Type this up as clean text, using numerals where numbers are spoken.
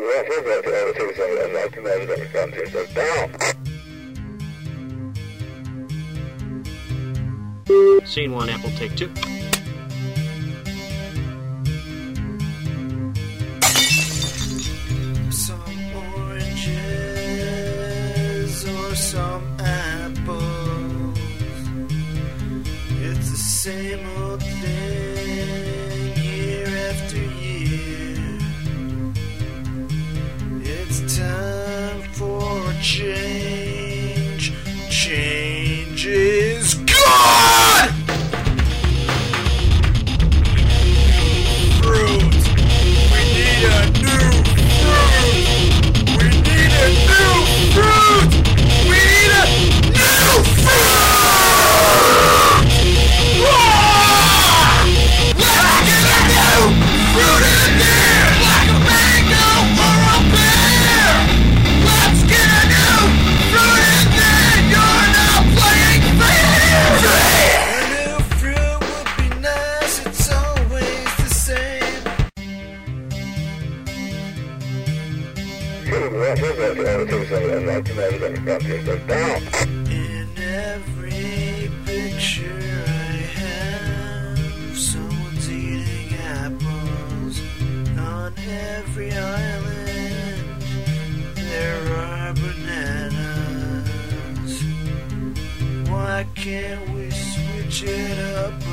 Scene 1, Apple, take 2. Some oranges or some apples. It's the same old thing year after year. It's time for a change. Change is good! Fruit! We need a new fruit! We need a new fruit! We need a new fruit! Ah! Let's get a new fruit in here! Like a mango or a pear! Let's get a new fruit in there! You're not playing fair! A new fruit would be nice, it's always the same. In every picture I have, someone's eating apples. On every island, there are bananas. Why can't we switch it up a